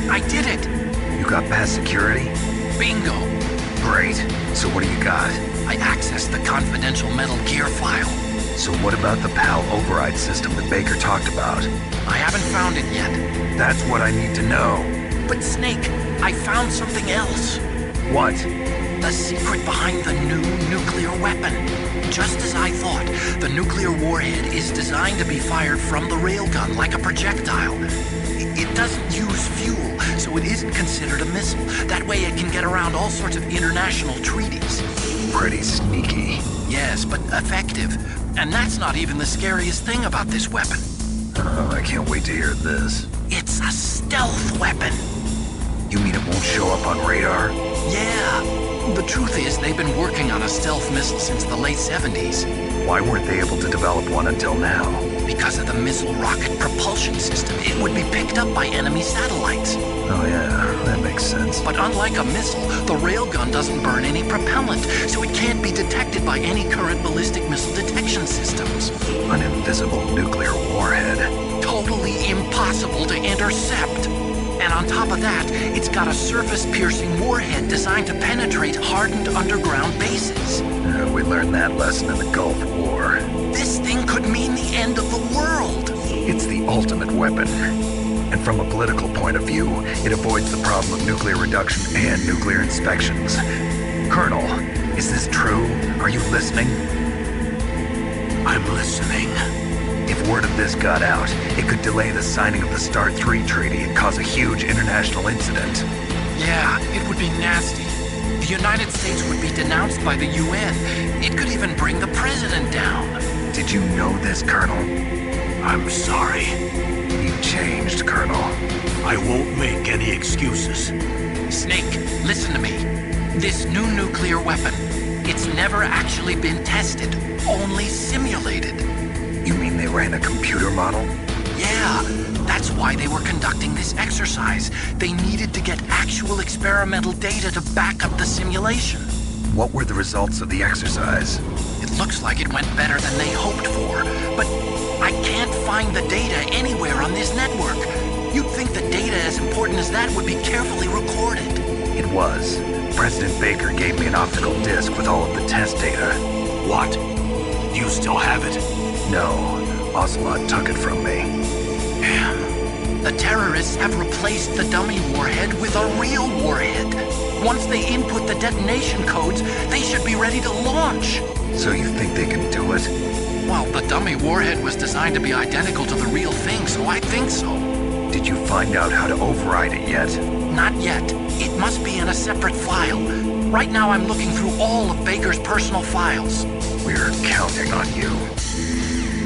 I did it! You got past security? Bingo! Great. So what do you got? I accessed the confidential Metal Gear file. So what about the PAL override system that Baker talked about? I haven't found it yet. That's what I need to know. But Snake, I found something else. What? The secret behind the new nuclear weapon. Just as I thought, the nuclear warhead is designed to be fired from the railgun like a projectile. It doesn't use fuel, so it isn't considered a missile. That way it can get around all sorts of international treaties. Pretty sneaky. Yes, but effective. And that's not even the scariest thing about this weapon. Oh, I can't wait to hear this. It's a stealth weapon. You mean it won't show up on radar? Yeah. The truth is, they've been working on a stealth missile since the late 70s. Why weren't they able to develop one until now? Because of the missile rocket propulsion system, it would be picked up by enemy satellites. Oh yeah, that makes sense. But unlike a missile, the railgun doesn't burn any propellant, so it can't be detected by any current ballistic missile detection systems. An invisible nuclear warhead. Totally impossible to intercept. And on top of that, it's got a surface-piercing warhead designed to penetrate hardened underground bases. We learned that lesson in the Gulf War. This thing could mean the end of the world. It's the ultimate weapon. And from a political point of view, it avoids the problem of nuclear reduction and nuclear inspections. Colonel, is this true? Are you listening? I'm listening. If word of this got out, it could delay the signing of the START 3 treaty and cause a huge international incident. Yeah, it would be nasty. The United States would be denounced by the UN. It could even bring the president down. Did you know this, Colonel? I'm sorry. You changed, Colonel. I won't make any excuses. Snake, listen to me. This new nuclear weapon, it's never actually been tested, only simulated. You mean they ran a computer model? Yeah, that's why they were conducting this exercise. They needed to get actual experimental data to back up the simulation. What were the results of the exercise? It looks like it went better than they hoped for, but I can't find the data anywhere on this network. You'd think the data as important as that would be carefully recorded. It was. President Baker gave me an optical disc with all of the test data. What? Do you still have it? No, Ocelot took it from me. Damn. The terrorists have replaced the dummy warhead with a real warhead. Once they input the detonation codes, they should be ready to launch. So you think they can do it? Well, the dummy warhead was designed to be identical to the real thing, so I think so. Did you find out how to override it yet? Not yet. It must be in a separate file. Right now I'm looking through all of Baker's personal files. We're counting on you.